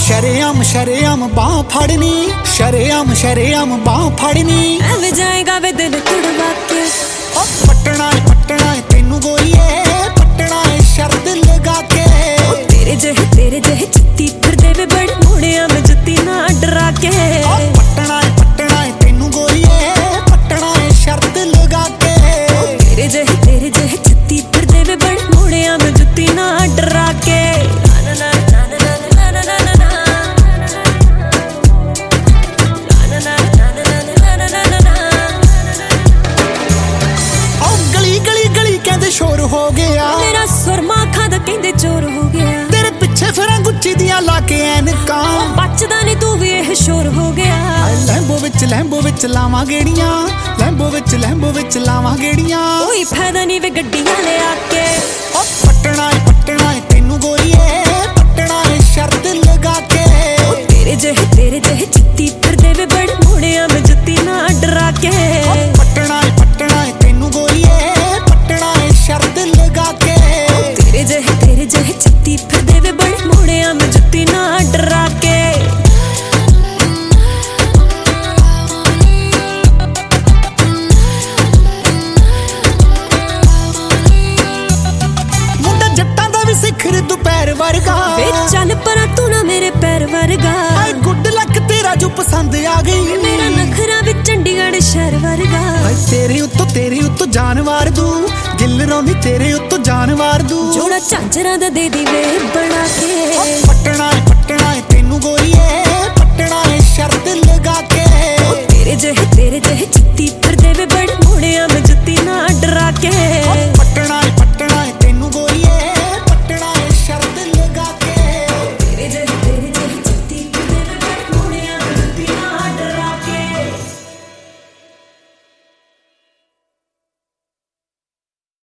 शरेआम शरेआम बाह फड़नी, शरेआम शरेआम बाह फड़नी। एवें जाएगा वे दिल तुड़वा के। पटना है तेनू गोरीए, पटना है शर्त लगा के। तेरे जहे चित्ती फिर दे वे बड़े मुड़िया में जुत्ती ना डरा के। पटना है तेनू गोरीए, पटना है शर्त लगा के। तेरे जहे चित्ती फिर दे वे बड़े मुड़िया में जुत्ती ना डरा के। शोर हो गया मेरा सुरमा खादा कहंदे चोर हो गया। तेरे पिछे फिरां गुच्ची दियां लाके ऐनकां, बचदा नहीं तू भी यह शोर हो गया। लैंबो विच लावां गेड़ियां, लैंबो विच लावां गेड़ियां। कोई फायदा नहीं वे गड्डियां ले आके। पटना है तेनू गोरीए, पटना है शर्त लगा के। तेरे जहे चित्ती फिर दे वे बड़े मुड़िया में जुत्ती ना डरा के। पटना है तेनू गोरीए, पटना है शर्त लगा के। तेरे जहे चित्ती फिर दे वे बड़े मुड़िया में जुत्ती ना डरा के। मुंडा जट्टां दा भी सिखर दोपहर वर्गा। वे चल परा तू ना मेरे पैर वर्गा। हाय गुड लक तेरा जो पसंद आ गई। मेरा नखरा भी चंडीगढ़ शहर वर्गा। तेरे उत्तो जानवार दू, दिल रौनी तेरे उत्तो जानवार दू। जोड़ा झांझरा दा दे दी वे बना के। पटना